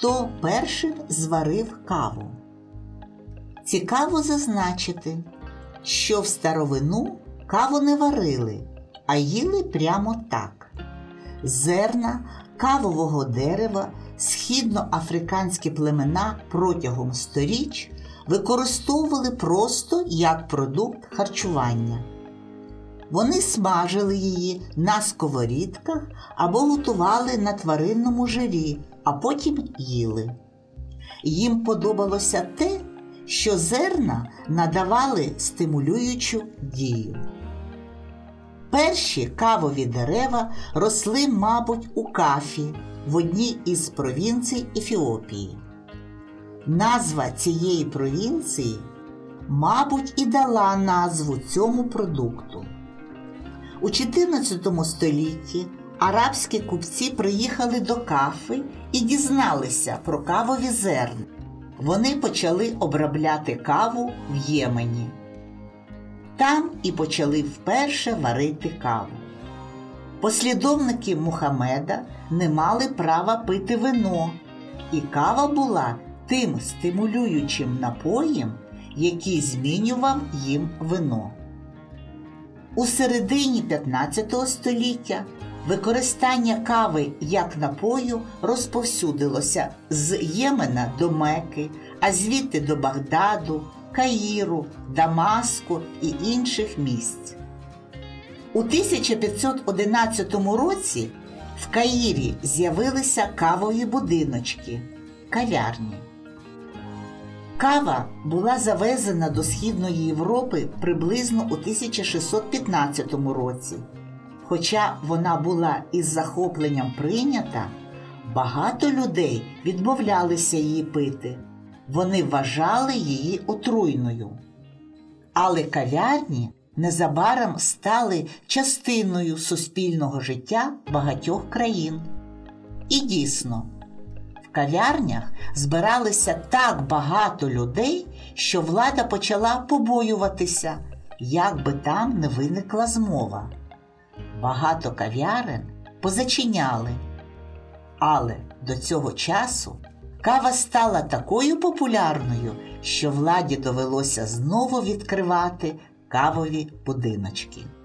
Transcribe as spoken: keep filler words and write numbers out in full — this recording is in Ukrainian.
хто першим зварив каву. Цікаво зазначити, що в старовину каву не варили, а їли прямо так. Зерна кавового дерева східноафриканські племена протягом сторіч використовували просто як продукт харчування. Вони смажили її на сковорідках або готували на тваринному жирі, а потім їли. Їм подобалося те, що зерна надавали стимулюючу дію. Перші кавові дерева росли, мабуть, у Кафі, в одній із провінцій Ефіопії. Назва цієї провінції, мабуть, і дала назву цьому продукту. У чотирнадцятому столітті арабські купці приїхали до Кафи і дізналися про кавові зерна. Вони почали обробляти каву в Ємені. Там і почали вперше варити каву. Послідовники Мухаммеда не мали права пити вино, і кава була тим стимулюючим напоєм, який змінював їм вино. У середині п'ятнадцятого століття використання кави як напою розповсюдилося з Ємена до Мекки, а звідти до Багдаду, Каїру, Дамаску і інших місць. У тисяча п'ятсот одинадцятому році в Каїрі з'явилися кавові будиночки – кав'ярні. Кава була завезена до Східної Європи приблизно у тисяча шістсот п'ятнадцятому році. Хоча вона була із захопленням прийнята, багато людей відмовлялися її пити. Вони вважали її отруйною. Але кав'ярні незабаром стали частиною суспільного життя багатьох країн. І дійсно, в кав'ярнях збиралися так багато людей, що влада почала побоюватися, як би там не виникла змова. Багато кав'ярен позачиняли. Але до цього часу кава стала такою популярною, що владі довелося знову відкривати кавові будиночки.